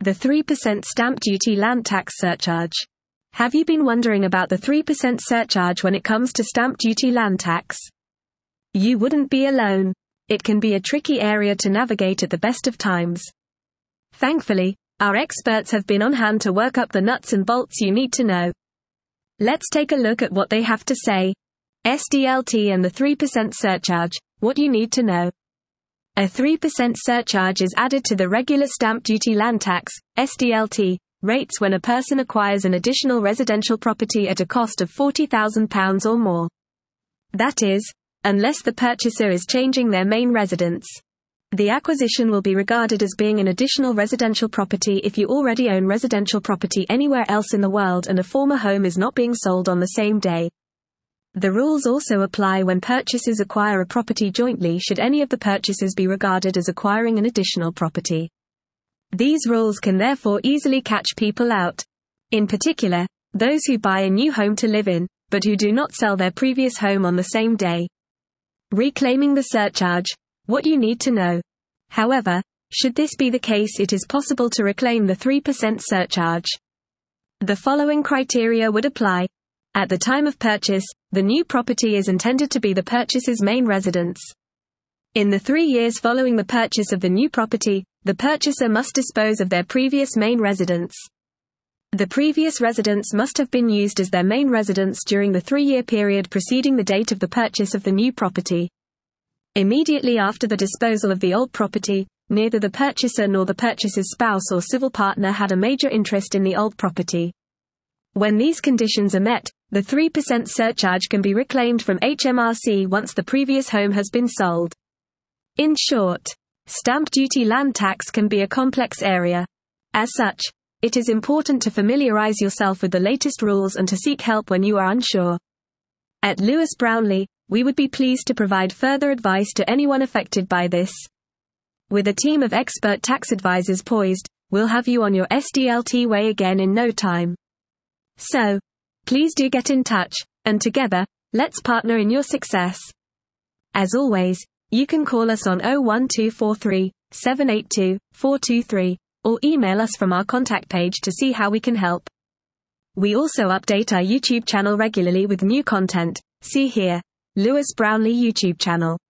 The 3% stamp duty land tax surcharge. Have you been wondering about the 3% surcharge when it comes to stamp duty land tax? You wouldn't be alone. It can be a tricky area to navigate at the best of times. Thankfully, our experts have been on hand to work up the nuts and bolts you need to know. Let's take a look at what they have to say. SDLT and the 3% surcharge, what you need to know. A 3% surcharge is added to the regular stamp duty land tax, SDLT, rates when a person acquires an additional residential property at a cost of £40,000 or more. That is, unless the purchaser is changing their main residence. The acquisition will be regarded as being an additional residential property if you already own residential property anywhere else in the world and a former home is not being sold on the same day. The rules also apply when purchasers acquire a property jointly should any of the purchasers be regarded as acquiring an additional property. These rules can therefore easily catch people out. In particular, those who buy a new home to live in, but who do not sell their previous home on the same day. Reclaiming the surcharge. What you need to know. However, should this be the case, it is possible to reclaim the 3% surcharge. The following criteria would apply. At the time of purchase, the new property is intended to be the purchaser's main residence. In the 3 years following the purchase of the new property, the purchaser must dispose of their previous main residence. The previous residence must have been used as their main residence during the 3-year period preceding the date of the purchase of the new property. Immediately after the disposal of the old property, neither the purchaser nor the purchaser's spouse or civil partner had a major interest in the old property. When these conditions are met, the 3% surcharge can be reclaimed from HMRC once the previous home has been sold. In short, stamp duty land tax can be a complex area. As such, it is important to familiarize yourself with the latest rules and to seek help when you are unsure. At Lewis Brownlee, we would be pleased to provide further advice to anyone affected by this. With a team of expert tax advisors poised, we'll have you on your SDLT way again in no time. So, please do get in touch, and together, let's partner in your success. As always, you can call us on 01243 782 423, or email us from our contact page to see how we can help. We also update our YouTube channel regularly with new content. See here, Lewis Brownlee YouTube channel.